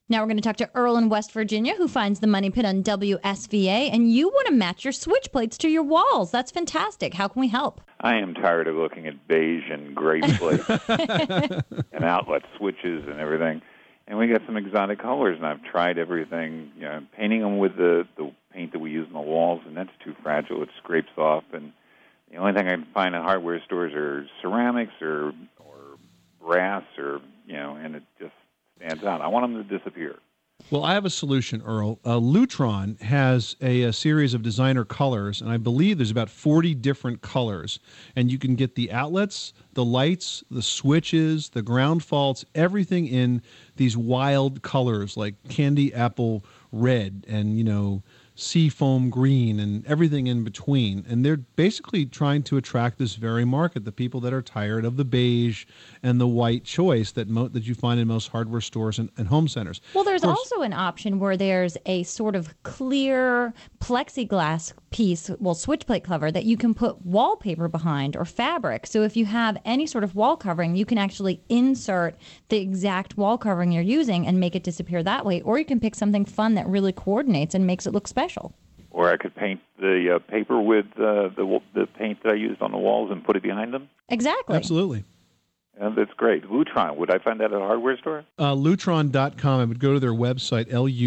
Now we're going to talk to Earl in West Virginia, who finds the Money Pit on WSVA, and you want to match your switch plates to your walls. That's fantastic. How can we help? I am tired of looking at beige and gray plates and outlet switches and everything. And we got some exotic colors, and I've tried everything, painting them with the paint that we use on the walls, and that's too fragile. It scrapes off, and the only thing I can find in hardware stores are ceramics or brass and it just stands out. I want them to disappear. Well, I have a solution, Earl. Lutron has a series of designer colors, and I believe there's about 40 different colors. And you can get the outlets, the lights, the switches, the ground faults, everything in these wild colors like candy apple red and, sea foam green and everything in between. And they're basically trying to attract this very market, the people that are tired of the beige and the white choice that you find in most hardware stores and home centers. Well, there's also an option where there's a sort of clear plexiglass piece, switch plate cover that you can put wallpaper behind or fabric. So if you have any sort of wall covering, you can actually insert the exact wall covering you're using and make it disappear that way. Or you can pick something fun that really coordinates and makes it look special. Or I could paint the paper with the paint that I used on the walls and put it behind them. Exactly. Absolutely. That's great. Lutron, would I find that at a hardware store? Lutron.com. I would go to their website,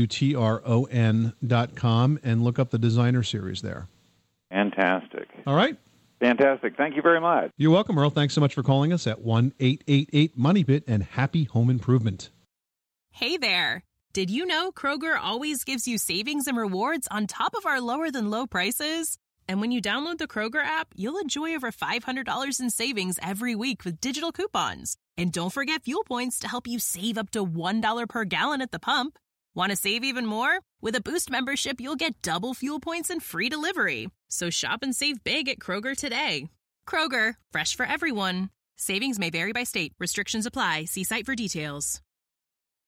LUTRON.com, and look up the designer series there. Fantastic. All right. Fantastic. Thank you very much. You're welcome, Earl. Thanks so much for calling us at 1-888-MONEYPIT and happy home improvement. Hey there. Did you know Kroger always gives you savings and rewards on top of our lower-than-low prices? And when you download the Kroger app, you'll enjoy over $500 in savings every week with digital coupons. And don't forget fuel points to help you save up to $1 per gallon at the pump. Want to save even more? With a Boost membership, you'll get double fuel points and free delivery. So shop and save big at Kroger today. Kroger, fresh for everyone. Savings may vary by state. Restrictions apply. See site for details.